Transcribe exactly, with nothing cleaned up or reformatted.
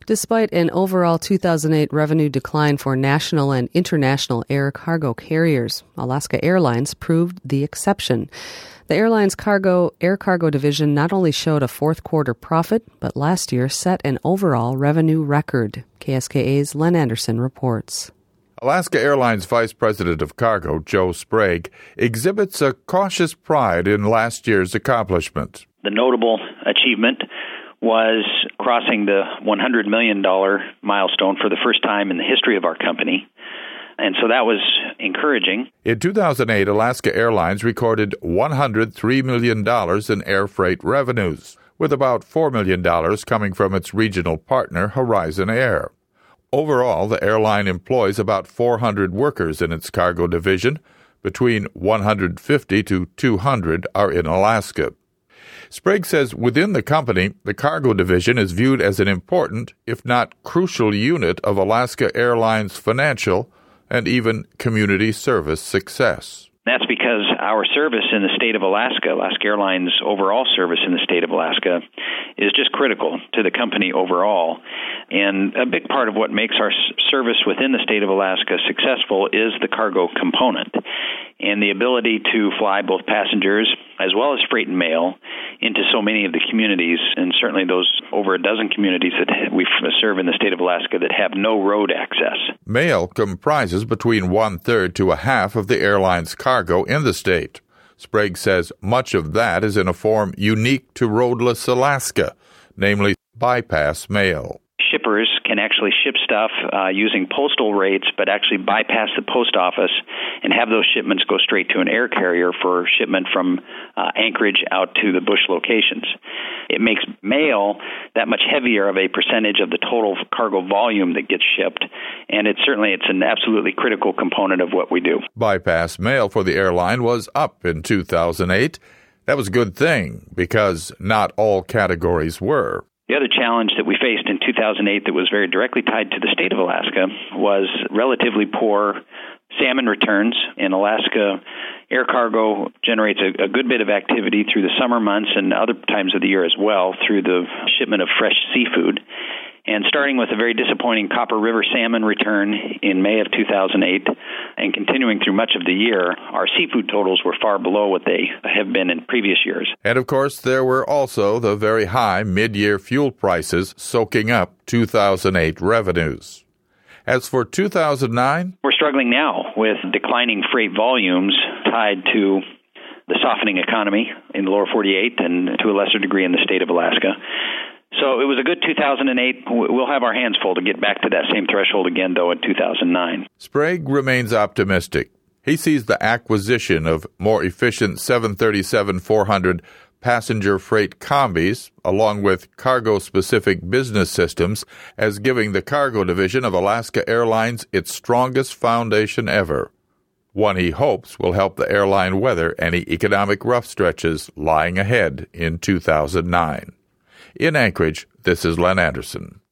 Despite an overall two thousand eight revenue decline for national and international air cargo carriers, Alaska Airlines proved the exception. The airline's cargo air cargo division not only showed a fourth quarter profit, but last year set an overall revenue record. K S K A's Len Anderson reports. Alaska Airlines Vice President of Cargo, Joe Sprague, exhibits a cautious pride in last year's accomplishment. The notable achievement was crossing the one hundred million dollars milestone for the first time in the history of our company. And so that was encouraging. In two thousand eight, Alaska Airlines recorded one hundred three million dollars in air freight revenues, with about four million dollars coming from its regional partner, Horizon Air. Overall, the airline employs about four hundred workers in its cargo division. Between one hundred fifty to two hundred are in Alaska. Sprague says within the company, the cargo division is viewed as an important, if not crucial, unit of Alaska Airlines' financial and even community service success. That's because our service in the state of Alaska, Alaska Airlines' overall service in the state of Alaska, is just critical to the company overall. And a big part of what makes our service within the state of Alaska successful is the cargo component and the ability to fly both passengers as well as freight and mail into so many of the communities, and certainly those over a dozen communities that we serve in the state of Alaska that have no road access. Mail comprises between one-third to a half of the airline's cargo in the state. Sprague says much of that is in a form unique to roadless Alaska, namely bypass mail. Shippers can actually ship stuff uh, using postal rates, but actually bypass the post office and have those shipments go straight to an air carrier for shipment from uh, Anchorage out to the bush locations. It makes mail that much heavier of a percentage of the total cargo volume that gets shipped, and it's certainly it's an absolutely critical component of what we do. Bypass mail for the airline was up in two thousand eight. That was a good thing because not all categories were. The other challenge that we faced in two thousand eight that was very directly tied to the state of Alaska was relatively poor salmon returns. In Alaska, air cargo generates a, a good bit of activity through the summer months and other times of the year as well through the shipment of fresh seafood. And starting with a very disappointing Copper River salmon return in May of two thousand eight and continuing through much of the year, our seafood totals were far below what they have been in previous years. And of course, there were also the very high mid-year fuel prices soaking up two thousand eight revenues. As for two thousand nine, we're struggling now with declining freight volumes tied to the softening economy in the lower forty-eight and to a lesser degree in the state of Alaska. So it was a good two thousand eight. We'll have our hands full to get back to that same threshold again, though, in two thousand nine. Sprague remains optimistic. He sees the acquisition of more efficient seven thirty-seven four hundred passenger freight combis, along with cargo-specific business systems, as giving the cargo division of Alaska Airlines its strongest foundation ever. One he hopes will help the airline weather any economic rough stretches lying ahead in two thousand nine. In Anchorage, this is Len Anderson.